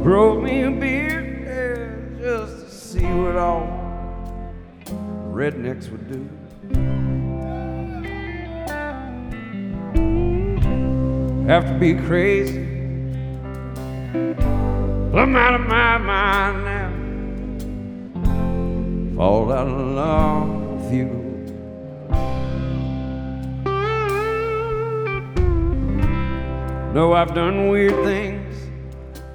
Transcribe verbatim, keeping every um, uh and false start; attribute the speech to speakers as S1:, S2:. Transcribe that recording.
S1: Broke me a beer, yeah, just to see what all rednecks would do. Have to be crazy, I'm out of my mind now. Fall out of love with you. No, I've done weird things,